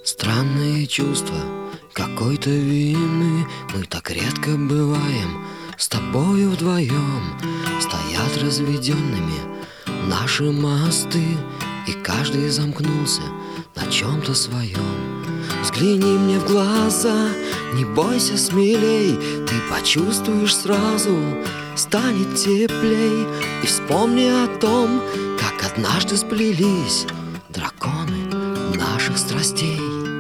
Странные чувства какой-то вины мы так редко бываем с тобою вдвоем. Стоят разведенными наши мосты, и каждый замкнулся на чем-то своем. Взгляни мне в глаза, не бойся смелей, ты почувствуешь сразу, станет теплей. И вспомни о том, как однажды сплелись драконы наших страстей.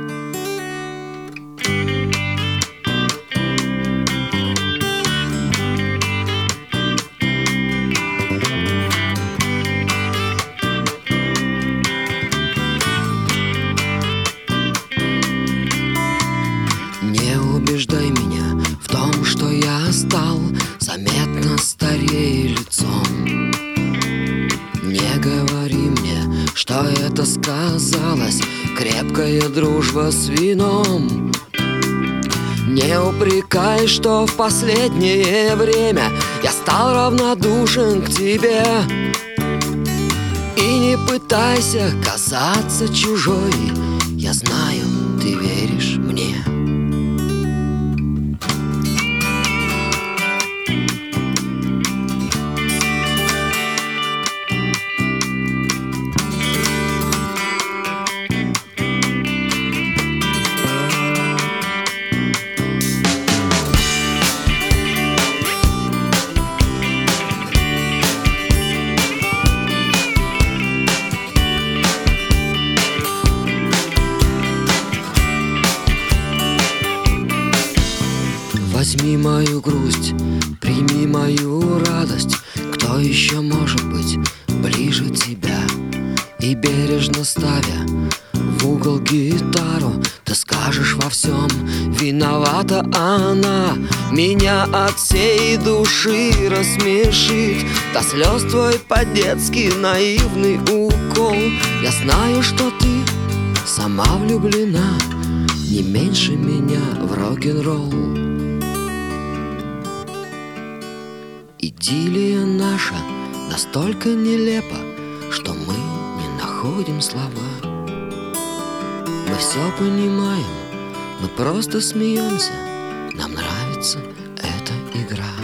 Не убеждай меня в том, что я стал заметно старее лицом. Не говори мне, что это сказалось крепкая дружба с вином. Не упрекай, что в последнее время я стал равнодушен к тебе. И не пытайся казаться чужой, я знаю, ты веришь мне. Возьми мою грусть, прими мою радость. Кто еще может быть ближе тебя? И бережно ставя в угол гитару, ты скажешь во всем: виновата она. Меня от всей души рассмешит до слез твой по-детски наивный укол. Я знаю, что ты сама влюблена не меньше меня в рок-н-ролл. Идиллия наша настолько нелепа, что мы не находим слова. Мы все понимаем, мы просто смеемся, нам нравится эта игра.